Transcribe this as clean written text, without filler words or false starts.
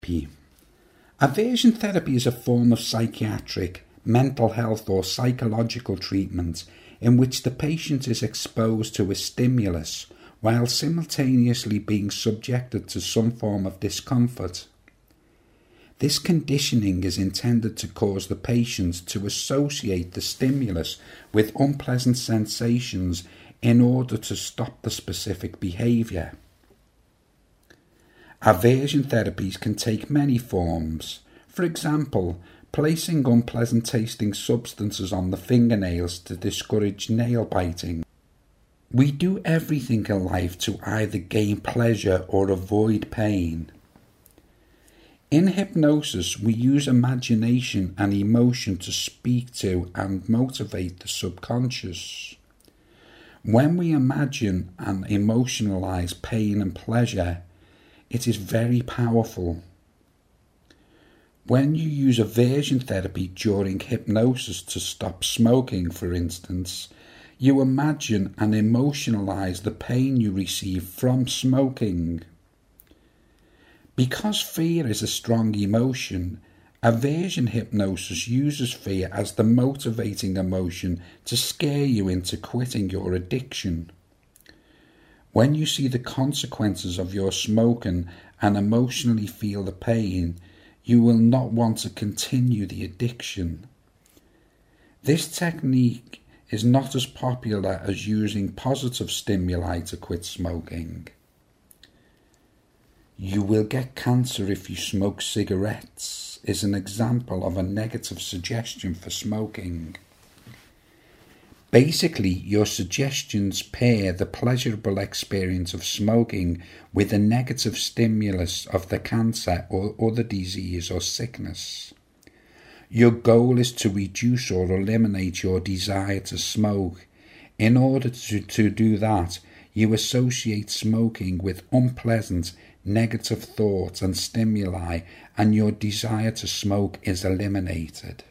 P. Aversion therapy is a form of psychiatric, mental health or psychological treatment in which the patient is exposed to a stimulus while simultaneously being subjected to some form of discomfort. This conditioning is intended to cause the patient to associate the stimulus with unpleasant sensations in order to stop the specific behaviour. Aversion therapies can take many forms. For example, placing unpleasant tasting substances on the fingernails to discourage nail biting. We do everything in life to either gain pleasure or avoid pain. In hypnosis, we use imagination and emotion to speak to and motivate the subconscious. When we imagine and emotionalize pain and pleasure, it is very powerful. When you use aversion therapy during hypnosis to stop smoking, for instance, you imagine and emotionalize the pain you receive from smoking. Because fear is a strong emotion, aversion hypnosis uses fear as the motivating emotion to scare you into quitting your addiction. When you see the consequences of your smoking and emotionally feel the pain, you will not want to continue the addiction. This technique is not as popular as using positive stimuli to quit smoking. You will get cancer if you smoke cigarettes is an example of a negative suggestion for smoking. Basically, your suggestions pair the pleasurable experience of smoking with a negative stimulus of the cancer or other disease or sickness. Your goal is to reduce or eliminate your desire to smoke. In order to do that, you associate smoking with unpleasant, negative thoughts and stimuli, and your desire to smoke is eliminated.